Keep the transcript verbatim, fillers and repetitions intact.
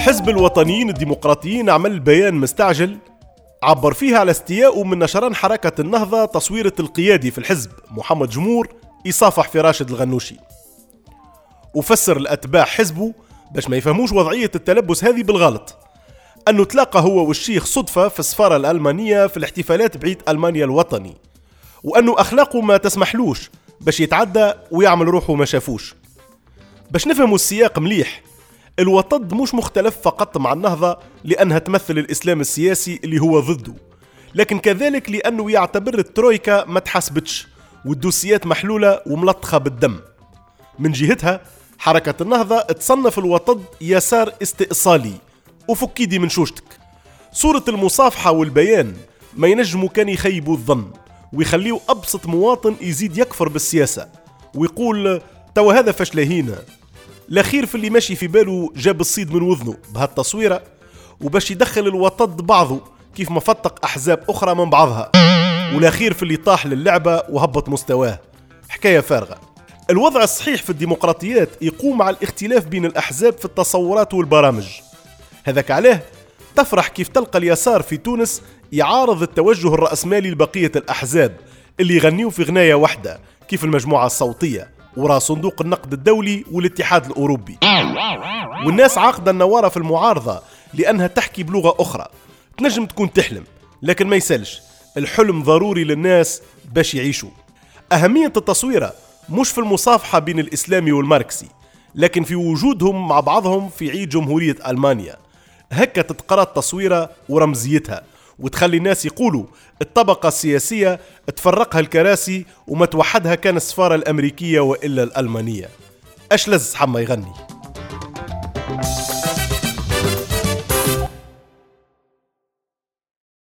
الحزب الوطنيين الديمقراطيين عمل بيان مستعجل عبر فيها على استيائه من نشران حركة النهضة تصويرة القيادي في الحزب محمد جمهور يصافح في راشد الغنوشي، وفسر الأتباع حزبه باش ما يفهموش وضعية التلبس هذه بالغلط، أنه تلاقى هو والشيخ صدفة في السفارة الألمانية في الاحتفالات بعيد ألمانيا الوطني، وأنه أخلاقه ما تسمحلوش باش يتعدى ويعمل روحه ما شافوش. باش نفهموا السياق مليح، الوطد مش مختلف فقط مع النهضة لأنها تمثل الإسلام السياسي اللي هو ضده، لكن كذلك لأنه يعتبر الترويكا ما تحسبتش والدوسيات محلولة وملطخة بالدم. من جهتها حركة النهضة تصنف الوطد يسار استئصالي وفك ايدي من شوشتك. صورة المصافحة والبيان ما ينجموا كان يخيبوا الظن ويخليوا أبسط مواطن يزيد يكفر بالسياسة ويقول توا هذا فشلهينا. الأخير في اللي ماشي في باله جاب الصيد من وذنه بهالتصويرة وباش يدخل الوطد بعضه كيف ما فتق أحزاب أخرى من بعضها، والأخير في اللي طاح للعبة وهبط مستواه. حكاية فارغة. الوضع الصحيح في الديمقراطيات يقوم على الاختلاف بين الأحزاب في التصورات والبرامج. هذاك عليه تفرح كيف تلقى اليسار في تونس يعارض التوجه الرأسمالي لبقية الأحزاب اللي يغنيوا في غناية واحدة كيف المجموعة الصوتية وراء صندوق النقد الدولي والاتحاد الأوروبي، والناس عاقدة النوارة في المعارضة لأنها تحكي بلغة أخرى. تنجم تكون تحلم لكن ما يسالش، الحلم ضروري للناس باش يعيشوا. أهمية التصويرة مش في المصافحة بين الإسلامي والماركسي، لكن في وجودهم مع بعضهم في عيد جمهورية ألمانيا. هكا تتقرأ التصويرة ورمزيتها وتخلي الناس يقولوا الطبقة السياسية تفرقها الكراسي وما توحدها كان السفارة الأمريكية وإلا الألمانية. أش لز حما يغني.